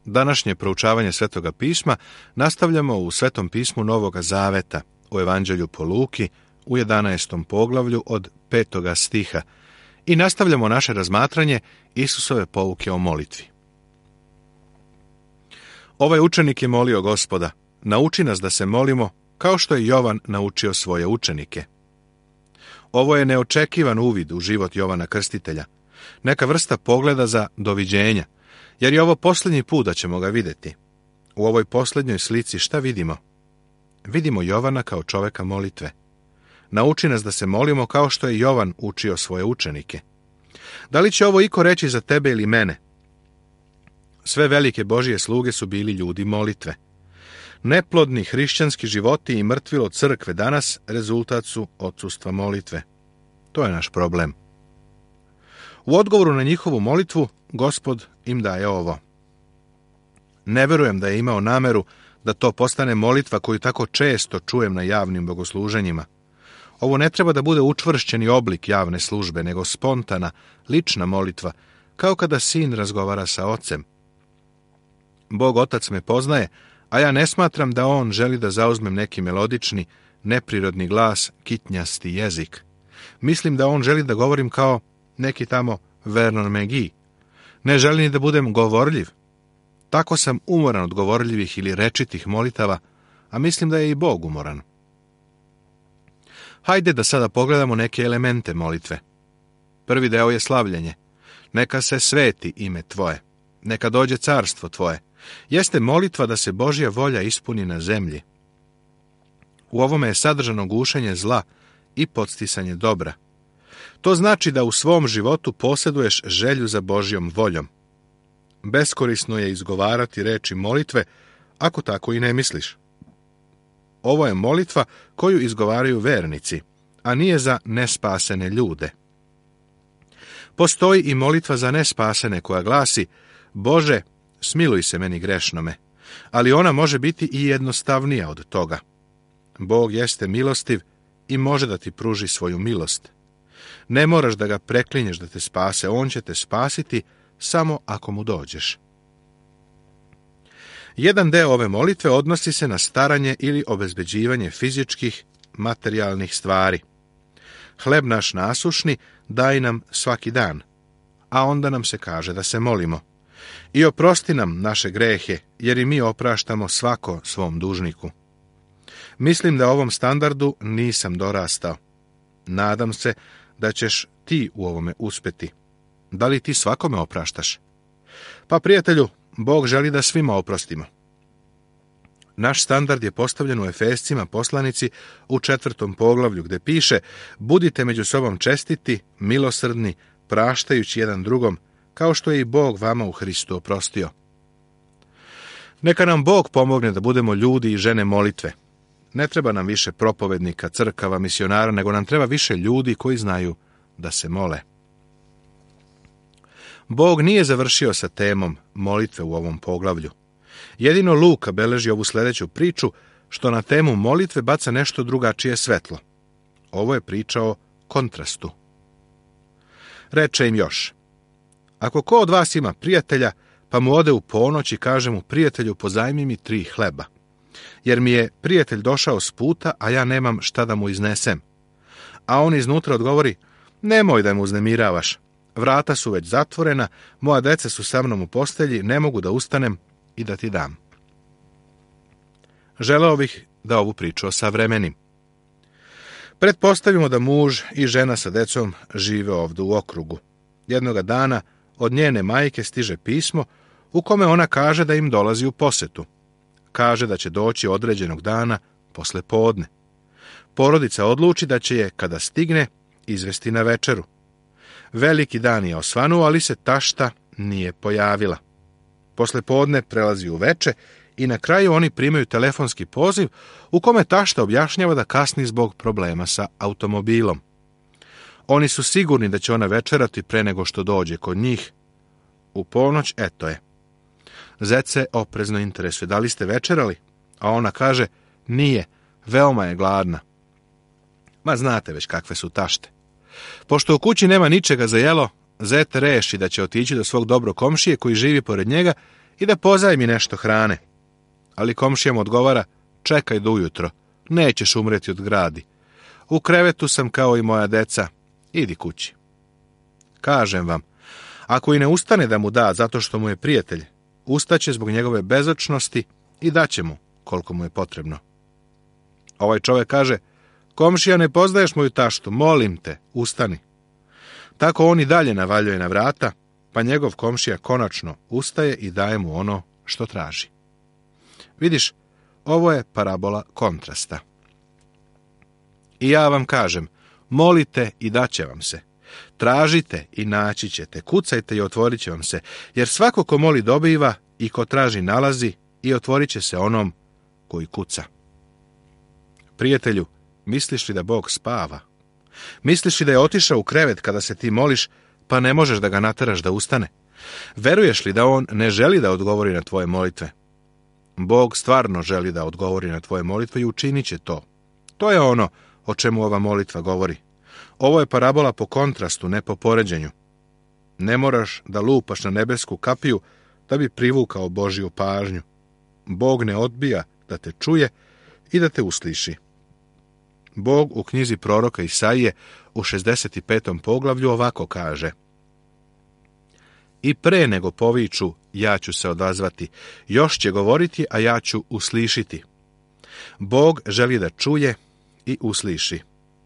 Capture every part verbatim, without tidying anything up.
Današnje proučavanje Svetoga pisma nastavljamo u Svetom pismu Novoga Zaveta, u Evanđelju po Luki, u jedanaestom poglavlju od petoga stiha i nastavljamo naše razmatranje Isusove pouke o molitvi. Ovaj učenik je molio Gospoda, nauči nas da se molimo kao što je Jovan naučio svoje učenike. Ovo je neočekivan uvid u život Jovana Krstitelja, neka vrsta pogleda za doviđenja, jer je ovo posljednji put da ćemo ga vidjeti. U ovoj posljednjoj slici šta vidimo? Vidimo Jovana kao čoveka molitve. Nauči nas da se molimo kao što je Jovan učio svoje učenike. Da li će ovo iko reći za tebe ili mene? Sve velike Božije sluge su bili ljudi molitve. Neplodni hrišćanski životi i mrtvilo crkve danas rezultat su odsustva molitve. To je naš problem. U odgovoru na njihovu molitvu, Gospod im daje ovo. Ne verujem da je imao nameru da to postane molitva koju tako često čujem na javnim bogosluženjima. Ovo ne treba da bude učvršćeni oblik javne službe, nego spontana, lična molitva, kao kada sin razgovara sa ocem. Bog Otac me poznaje, a ja ne smatram da on želi da zauzmem neki melodični, neprirodni glas, kitnjasti jezik. Mislim da on želi da govorim kao neki tamo Vernon McGee. Ne želi ni da budem govorljiv. Tako sam umoran od govorljivih ili rečitih molitava, a mislim da je i Bog umoran. Hajde da sada pogledamo neke elemente molitve. Prvi deo je slavljenje. Neka se sveti ime tvoje. Neka dođe carstvo tvoje. Jeste molitva da se Božja volja ispuni na zemlji. U ovome je sadržano gušenje zla i podsticanje dobra. To znači da u svom životu posjeduješ želju za Božjom voljom. Beskorisno je izgovarati reči molitve, ako tako i ne misliš. Ovo je molitva koju izgovaraju vernici, a nije za nespasene ljude. Postoji i molitva za nespasene koja glasi: Bože, smiluj se meni grešnome, ali ona može biti i jednostavnija od toga. Bog jeste milostiv i može da ti pruži svoju milost. Ne moraš da ga preklinješ da te spase, on će te spasiti samo ako mu dođeš. Jedan deo ove molitve odnosi se na staranje ili obezbeđivanje fizičkih, materijalnih stvari. Hleb naš nasušni daj nam svaki dan, a onda nam se kaže da se molimo. I oprosti nam naše grehe, jer i mi opraštamo svako svom dužniku. Mislim da ovom standardu nisam dorastao. Nadam se da ćeš ti u ovome uspjeti. Da li ti svakome opraštaš? Pa, prijatelju, Bog želi da svima oprostimo. Naš standard je postavljen u Efescima poslanici u četvrtom poglavlju, gdje piše: budite među sobom čestiti, milosrdni, praštajući jedan drugom, kao što je i Bog vama u Hristu oprostio. Neka nam Bog pomogne da budemo ljudi i žene molitve. Ne treba nam više propovednika, crkava, misionara, nego nam treba više ljudi koji znaju da se mole. Bog nije završio sa temom molitve u ovom poglavlju. Jedino Luka beleži ovu sljedeću priču, što na temu molitve baca nešto drugačije svetlo. Ovo je priča o kontrastu. Reče im još: ako ko od vas ima prijatelja, pa mu ode u ponoć i kaže mu: prijatelju, pozajmi mi tri hleba, jer mi je prijatelj došao s puta, a ja nemam šta da mu iznesem. A on iznutra odgovori: nemoj da mu uznemiravaš, vrata su već zatvorena, moja deca su sa mnom u postelji, ne mogu da ustanem i da ti dam. Želeo bih da ovu priču osavremenim. Pretpostavimo da muž i žena sa decom žive ovdje u okrugu. Jednoga dana od njene majke stiže pismo u kome ona kaže da im dolazi u posetu. Kaže da će doći određenog dana posle podne. Porodica odluči da će je, kada stigne, izvesti na večeru. Veliki dan je osvanuo, ali se tašta nije pojavila. Posle podne prelazi u veče i na kraju oni primaju telefonski poziv u kome tašta objašnjava da kasni zbog problema sa automobilom. Oni su sigurni da će ona večerati pre nego što dođe kod njih. U ponoć, eto je. Zet se oprezno interesuje: da li ste večerali? A ona kaže: nije, veoma je gladna. Ma znate već kakve su tašte. Pošto u kući nema ničega za jelo, zet reši da će otići do svog dobro komšije koji živi pored njega i da pozajmi nešto hrane. Ali komšija mu odgovara, čekaj do ujutro, nećeš umreti od gradi. U krevetu sam kao i moja deca, idi kući. Kažem vam, ako i ne ustane da mu da zato što mu je prijatelj, ustaće zbog njegove bezočnosti i daće mu koliko mu je potrebno. Ovaj čovjek kaže, komšija, ne poznaješ moju taštu, molim te, ustani. Tako on i dalje navaljuje na vrata, pa njegov komšija konačno ustaje i daje mu ono što traži. Vidiš, ovo je parabola kontrasta. I ja vam kažem, molite i daće vam se. Tražite i naći ćete, kucajte i otvorit će vam se, jer svako ko moli dobiva i ko traži nalazi i otvorit će se onom koji kuca. Prijatelju, misliš li da Bog spava? Misliš li da je otišao u krevet kada se ti moliš, pa ne možeš da ga nateraš da ustane? Veruješ li da on ne želi da odgovori na tvoje molitve? Bog stvarno želi da odgovori na tvoje molitve i učinit će to. To je ono o čemu ova molitva govori. Ovo je parabola po kontrastu, ne po poređenju. Ne moraš da lupaš na nebesku kapiju da bi privukao Božju pažnju. Bog ne odbija da te čuje i da te usliši. Bog u knjizi proroka Isaije u šezdeset petom poglavlju ovako kaže: I pre nego poviču, ja ću se odazvati, još će govoriti, a ja ću uslišiti. Bog želi da čuje i usliši.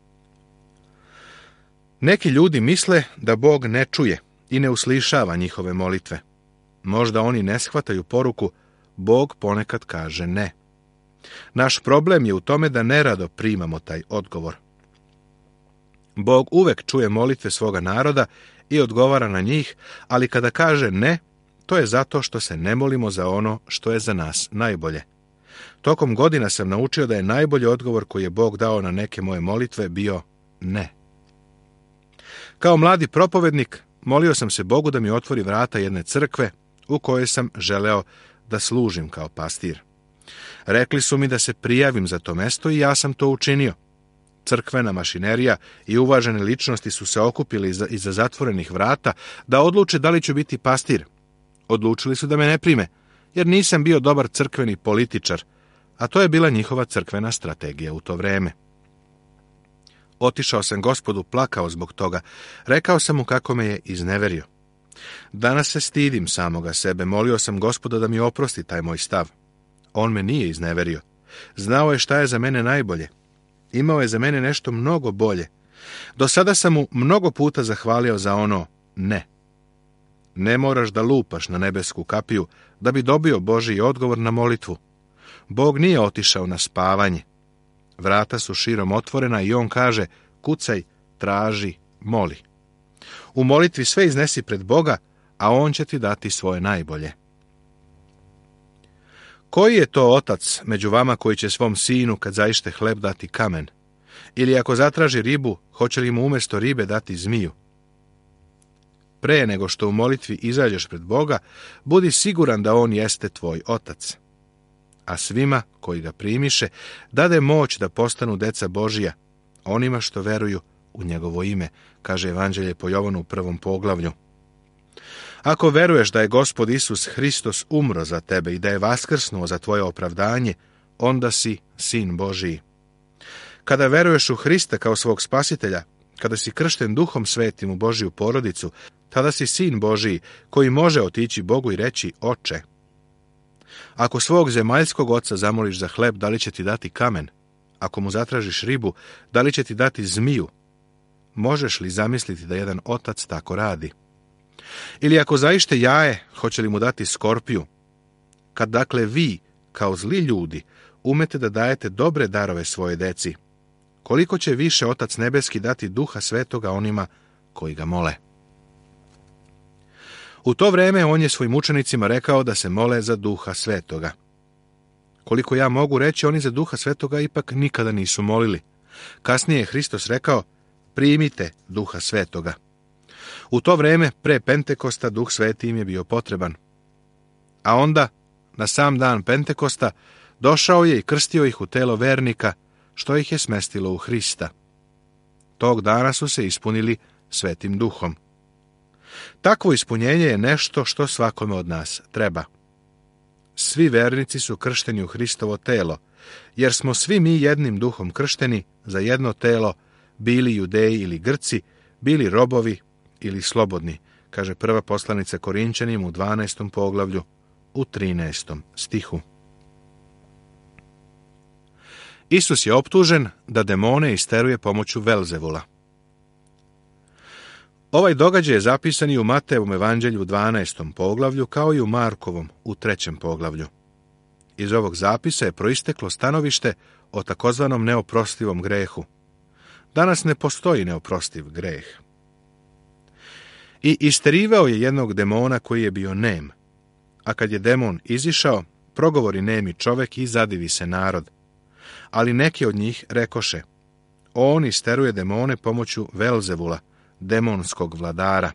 Neki ljudi misle da Bog ne čuje i ne uslišava njihove molitve. Možda oni ne shvataju poruku, Bog ponekad kaže ne. Naš problem je u tome da nerado primamo taj odgovor. Bog uvek čuje molitve svoga naroda i odgovara na njih, ali kada kaže ne, to je zato što se ne molimo za ono što je za nas najbolje. Tokom godina sam naučio da je najbolji odgovor koji je Bog dao na neke moje molitve bio ne. Kao mladi propovednik, molio sam se Bogu da mi otvori vrata jedne crkve u kojoj sam želeo da služim kao pastir. Rekli su mi da se prijavim za to mesto i ja sam to učinio. Crkvena mašinerija i uvažene ličnosti su se okupili iza, iza zatvorenih vrata da odluče da li ću biti pastir. Odlučili su da me ne prime, jer nisam bio dobar crkveni političar, a to je bila njihova crkvena strategija u to vreme. Otišao sam Gospodu, plakao zbog toga, rekao sam mu kako me je izneverio. Danas se stidim samoga sebe, molio sam Gospoda da mi oprosti taj moj stav. On me nije izneverio. Znao je šta je za mene najbolje. Imao je za mene nešto mnogo bolje. Do sada sam mu mnogo puta zahvalio za ono ne. Ne moraš da lupaš na nebesku kapiju da bi dobio Božji odgovor na molitvu. Bog nije otišao na spavanje. Vrata su širom otvorena i on kaže, kucaj, traži, moli. U molitvi sve iznesi pred Boga, a on će ti dati svoje najbolje. Koji je to otac među vama koji će svom sinu kad zaište hleb dati kamen? Ili ako zatraži ribu, hoće li mu umjesto ribe dati zmiju? Pre nego što u molitvi izađeš pred Boga, budi siguran da on jeste tvoj otac. A svima koji ga primiše, dade moć da postanu deca Božija, onima što veruju u njegovo ime, kaže Evanđelje po Jovanu u prvom poglavlju. Ako veruješ da je Gospod Isus Hristos umro za tebe i da je vaskrsnuo za tvoje opravdanje, onda si sin Božiji. Kada veruješ u Hrista kao svog spasitelja, kada si kršten Duhom Svetim u Božiju porodicu, tada si sin Božiji koji može otići Bogu i reći Oče. Ako svog zemaljskog oca zamoliš za hleb, da li će ti dati kamen? Ako mu zatražiš ribu, da li će ti dati zmiju? Možeš li zamisliti da jedan otac tako radi? Ili ako zaište jaje, hoće li mu dati skorpiju? Kad dakle vi, kao zli ljudi, umete da dajete dobre darove svoje deci, koliko će više Otac nebeski dati Duha Svetoga onima koji ga mole? U to vreme on je svojim učenicima rekao da se mole za Duha Svetoga. Koliko ja mogu reći, oni za Duha Svetoga ipak nikada nisu molili. Kasnije je Hristos rekao, primite Duha Svetoga. U to vreme, pre Pentekosta, Duh Sveti im je bio potreban. A onda, na sam dan Pentekosta, došao je i krstio ih u telo vernika, što ih je smestilo u Hrista. Tog dana su se ispunili Svetim Duhom. Takvo ispunjenje je nešto što svakome od nas treba. svi vernici su kršteni u Hristovo telo, jer smo svi mi jednim duhom kršteni za jedno telo, bili Judeji ili Grci, bili robovi ili slobodni, kaže prva poslanica Korinćanima u dvanaestom poglavlju, u trinaestom stihu. Isus je optužen da demone isteruje pomoću Velzevula. Ovaj događaj je zapisan i u Matejevom evanđelju u dvanaestom poglavlju, kao i u Markovom u trećem poglavlju. Iz ovog zapisa je proisteklo stanovište o takozvanom neoprostivom grehu. Danas ne postoji neoprostiv greh. I isterivao je jednog demona koji je bio nem. A kad je demon izišao, progovori nemi čovek i zadivi se narod. Ali neki od njih rekoše: on isteruje demone pomoću Velzevula, demonskog vladara.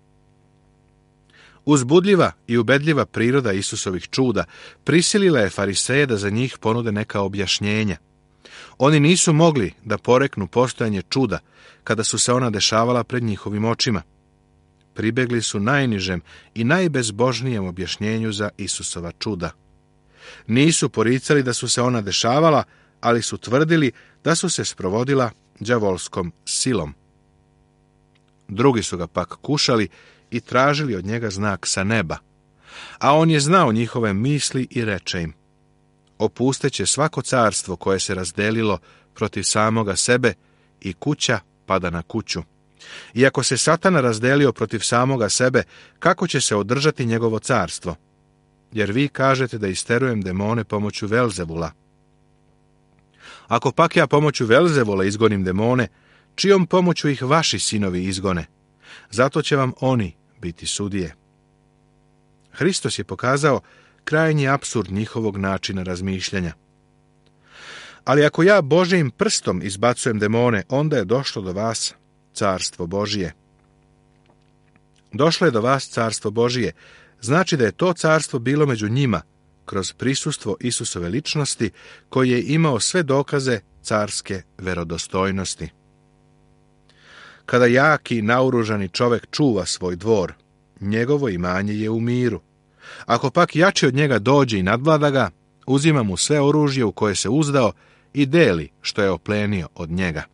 Uzbudljiva i ubedljiva priroda Isusovih čuda prisilila je fariseje da za njih ponude neka objašnjenja. Oni nisu mogli da poreknu postojanje čuda kada su se ona dešavala pred njihovim očima. Pribegli su najnižem i najbezbožnijem objašnjenju za Isusova čuda. Nisu poricali da su se ona dešavala, ali su tvrdili da su se sprovodila đavolskom silom. Drugi su ga pak kušali i tražili od njega znak sa neba, a on je znao njihove misli i reče im: opusteće svako carstvo koje se razdelilo protiv samoga sebe i kuća pada na kuću. I ako se Satana razdelio protiv samoga sebe, kako će se održati njegovo carstvo? Jer vi kažete da isterujem demone pomoću Velzevula. Ako pak ja pomoću Velzevula izgonim demone, čijom pomoću ih vaši sinovi izgone? Zato će vam oni biti sudije. Hristos je pokazao krajnji apsurd njihovog načina razmišljanja. Ali ako ja Božijim prstom izbacujem demone, onda je došlo do vas carstvo Božije. Došlo je do vas carstvo Božije, znači da je to carstvo bilo među njima, kroz prisustvo Isusove ličnosti, koji je imao sve dokaze carske verodostojnosti. Kada jaki, naoružani čovek čuva svoj dvor, njegovo imanje je u miru. Ako pak jači od njega dođe i nadvlada ga, uzima mu sve oružje u koje se uzdao i deli što je oplenio od njega.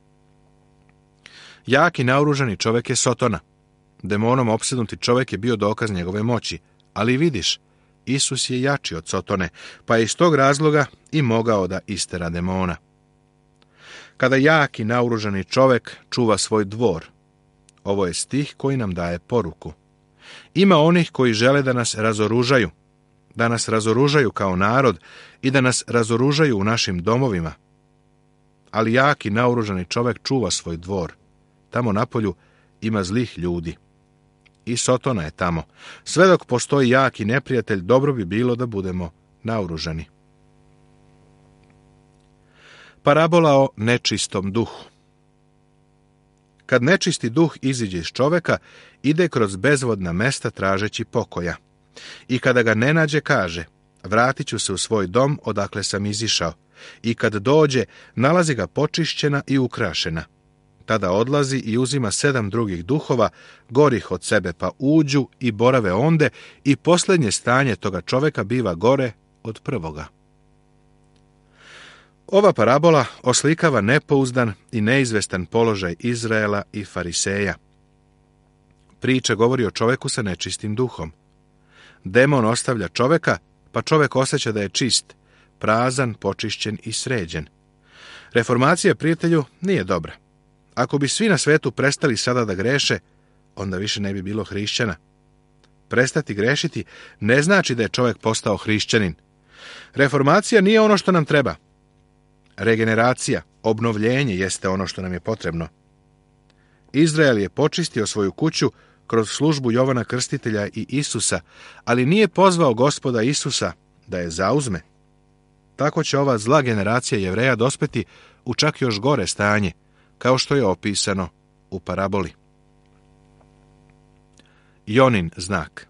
Jaki, naoružani čovek je Sotona. Demonom opsednuti čovek je bio dokaz njegove moći, ali vidiš, Isus je jači od Sotone, pa je iz tog razloga i mogao da istera demona. Kada jaki, naoružani čovek čuva svoj dvor, ovo je stih koji nam daje poruku. Ima onih koji žele da nas razoružaju, da nas razoružaju kao narod i da nas razoružaju u našim domovima. Ali jaki, naoružani čovek čuva svoj dvor. Tamo napolju ima zlih ljudi. I Sotona je tamo. Sve dok postoji jaki neprijatelj, dobro bi bilo da budemo naoružani. Parabola o nečistom duhu. Kad nečisti duh iziđe iz čoveka, ide kroz bezvodna mesta tražeći pokoja. I kada ga ne nađe, kaže: vratit ću se u svoj dom odakle sam izišao. I kad dođe, nalazi ga počišćena i ukrašena. Tada odlazi i uzima sedam drugih duhova, gorih od sebe, pa uđu i borave onde, i posljednje stanje toga čoveka biva gore od prvoga. Ova parabola oslikava nepouzdan i neizvestan položaj Izraela i fariseja. Priča govori o čoveku sa nečistim duhom. Demon ostavlja čoveka, pa čovek osjeća da je čist, prazan, počišćen i sređen. Reformacija, prijatelju, nije dobra. Ako bi svi na svetu prestali sada da greše, onda više ne bi bilo hrišćana. Prestati grešiti ne znači da je čovjek postao hrišćanin. Reformacija nije ono što nam treba. Regeneracija, obnovljenje jeste ono što nam je potrebno. Izrael je počistio svoju kuću kroz službu Jovana Krstitelja i Isusa, ali nije pozvao Gospoda Isusa da je zauzme. Tako će ova zla generacija Jevreja dospeti u čak još gore stanje, kao što je opisano u paraboli. Jonin znak.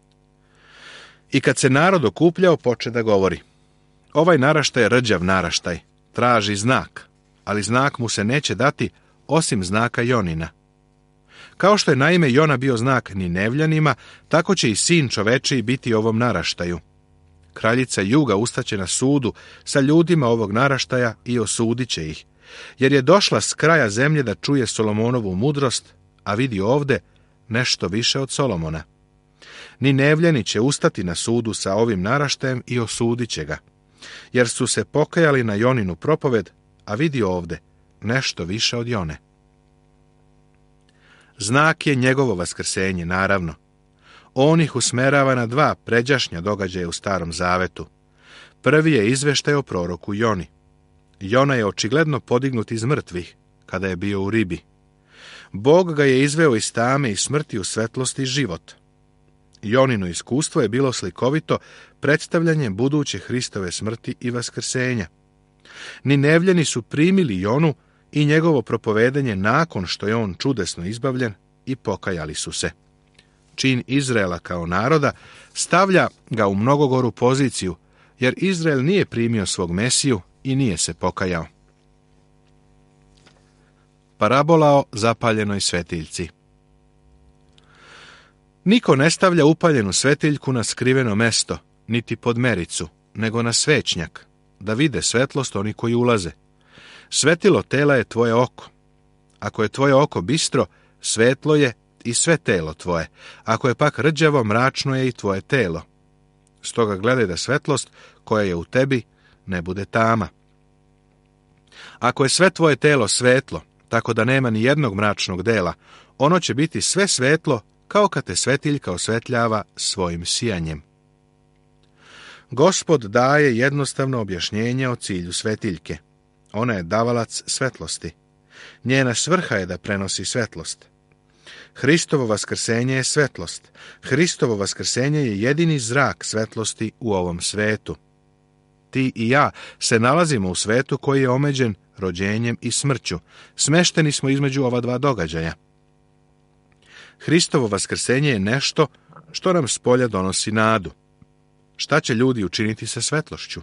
I kad se narod okupljao, poče da govori: ovaj naraštaj je rđav naraštaj, traži znak, ali znak mu se neće dati osim znaka Jonina. Kao što je naime Jona bio znak Ninevljanima, tako će i sin čovečiji biti ovom naraštaju. kraljica juga ustaće na sudu sa ljudima ovog naraštaja i osudit će ih, jer je došla s kraja zemlje da čuje Solomonovu mudrost, a vidi ovde nešto više od Solomona. Ninevljani će ustati na sudu sa ovim naraštajem i osudit će ga, jer su se pokajali na Joninu propoved, a vidi ovde nešto više od Jone. Znak je njegovo vaskrsenje, naravno. On ih usmerava na dva pređašnja događaja u Starom Zavetu. Prvi je izveštaj o proroku Joni. Jona je očigledno podignut iz mrtvih, kada je bio u ribi. Bog ga je izveo iz tame i smrti u svetlost i život. Jonino iskustvo je bilo slikovito predstavljanje buduće Hristove smrti i vaskrsenja. Ninevljani su primili Jonu i njegovo propovedanje nakon što je on čudesno izbavljen i pokajali su se. Čin Izraela kao naroda stavlja ga u mnogo goru poziciju, jer Izrael nije primio svog Mesiju i nije se pokajao. Parabola o zapaljenoj svetiljci. Niko ne stavlja upaljenu svetiljku na skriveno mesto, niti pod mericu, nego na svećnjak, da vide svetlost oni koji ulaze. Svetilo tela je tvoje oko. Ako je tvoje oko bistro, svetlo je i sve telo tvoje. Ako je pak rđavo, mračno je i tvoje telo. Stoga gledaj da svetlost koja je u tebi ne bude tama. Ako je sve tvoje telo svetlo, tako da nema ni jednog mračnog dela, ono će biti sve svetlo kao kad te svetiljka osvetljava svojim sijanjem. Gospod daje jednostavno objašnjenje o cilju svetiljke. Ona je davalac svetlosti. Njena svrha je da prenosi svetlost. Hristovo vaskrsenje je svetlost. Hristovo vaskrsenje je jedini zrak svetlosti u ovom svetu. Ti i ja se nalazimo u svetu koji je omeđen rođenjem i smrću. Smešteni smo između ova dva događaja. Hristovo vaskrsenje je nešto što nam spolja donosi nadu. Šta će ljudi učiniti sa svetlošću?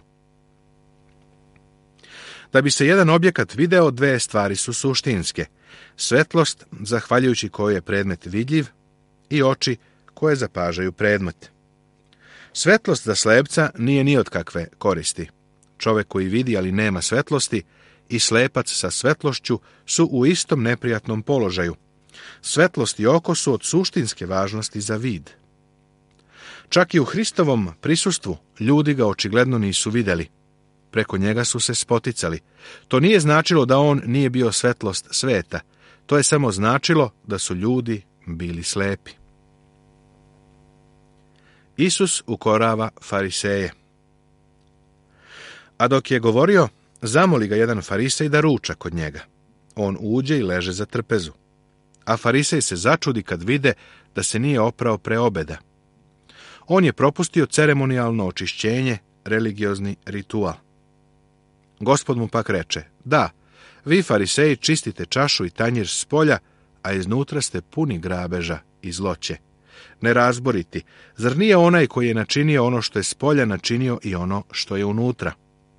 Da bi se jedan objekat video, dve stvari su suštinske. Svetlost, zahvaljujući kojoj je predmet vidljiv, i oči koje zapažaju predmet. Svetlost za slepca nije ni od kakve koristi. Čovek koji vidi, ali nema svetlosti, i slepac sa svetlošću su u istom neprijatnom položaju. Svetlost i oko su od suštinske važnosti za vid. Čak i u Hristovom prisustvu ljudi ga očigledno nisu videli. Preko njega su se spoticali. To nije značilo da on nije bio svetlost sveta. To je samo značilo da su ljudi bili slepi. Isus ukorava fariseje. A dok je govorio, zamoli ga jedan farisej da ruča kod njega. On uđe i leže za trpezu. A farisej se začudi kad vide da se nije oprao pre obeda. On je propustio ceremonijalno očišćenje, religiozni ritual. Gospod mu pak reče, da, vi fariseji čistite čašu i tanjir s polja, a iznutra ste puni grabeža i zloće. Nerazboriti, zar nije onaj koji je načinio ono što je s polja načinio i ono što je unutra?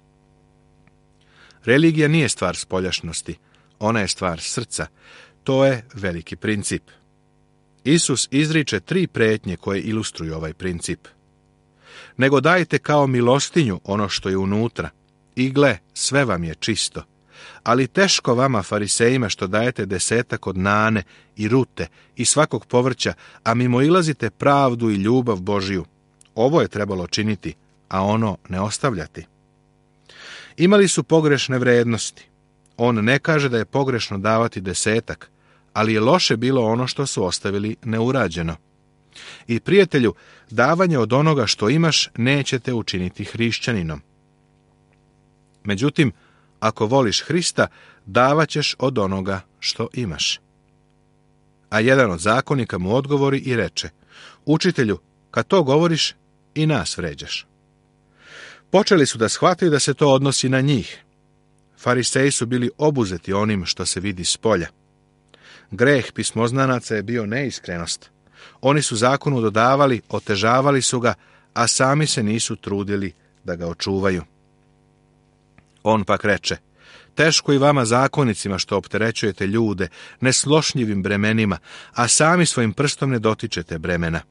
Religija nije stvar spoljašnosti, ona je stvar srca. To je veliki princip. Isus izriče tri pretnje koje ilustruju ovaj princip. Nego dajte kao milostinju ono što je unutra. I gle, sve vam je čisto. Ali teško vama, farisejima, što dajete desetak od nane i rute i svakog povrća, a mimoilazite pravdu i ljubav Božiju. Ovo je trebalo činiti, a ono ne ostavljati. Imali su pogrešne vrednosti. On ne kaže da je pogrešno davati desetak, ali je loše bilo ono što su ostavili neurađeno. I prijatelju, davanje od onoga što imaš nećete učiniti hrišćaninom. Međutim, ako voliš Hrista, davat ćeš od onoga što imaš. A jedan od zakonika mu odgovori i reče, učitelju, kad to govoriš, i nas vređaš. Počeli su da shvataju da se to odnosi na njih. Fariseji su bili obuzeti onim što se vidi s polja. Greh pismoznanaca je bio neiskrenost. Oni su zakonu dodavali, otežavali su ga, a sami se nisu trudili da ga očuvaju. On pak reče, teško i vama zakonicima što opterećujete ljude neslošnjivim bremenima, a sami svojim prstom ne dotičete bremena.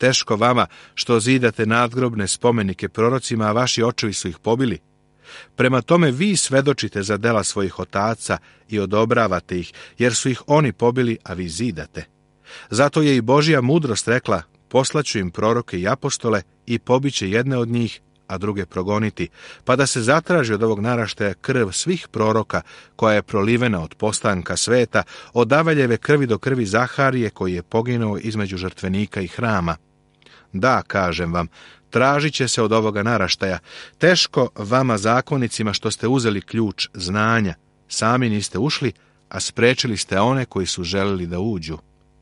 Teško vama što zidate nadgrobne spomenike prorocima, a vaši očevi su ih pobili. Prema tome vi svedočite za dela svojih otaca i odobravate ih, jer su ih oni pobili, a vi zidate. Zato je i Božja mudrost rekla, poslaću im proroke i apostole i pobiće jedne od njih, a druge progoniti, pa da se zatraži od ovog naraštaja krv svih proroka koja je prolivena od postanka sveta, od Avaljeve krvi do krvi Zaharije koji je poginuo između žrtvenika i hrama. Da, kažem vam, tražit će se od ovoga naraštaja. Teško vama zakonicima što ste uzeli ključ znanja. Sami niste ušli, a sprečili ste one koji su želeli da uđu.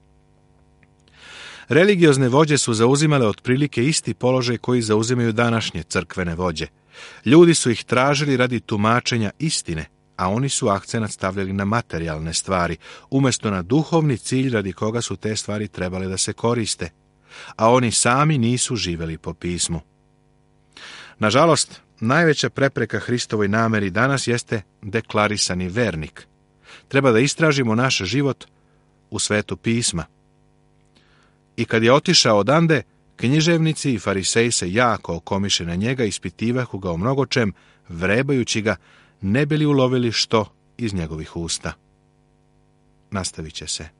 Religiozne vođe su zauzimale otprilike isti položaj koji zauzimaju današnje crkvene vođe. Ljudi su ih tražili radi tumačenja istine, a oni su akcenat stavljali na materijalne stvari, umjesto na duhovni cilj radi koga su te stvari trebale da se koriste, a oni sami nisu živjeli po pismu. Nažalost, najveća prepreka Hristovoj nameri danas jeste deklarisani vernik. Treba da istražimo naš život u svetu pisma. I kad je otišao odande, književnici i fariseji se jako okomiše na njega, ispitivahu ga o mnogočem, vrebajući ga, ne bi li ulovili što iz njegovih usta. Nastavit će se.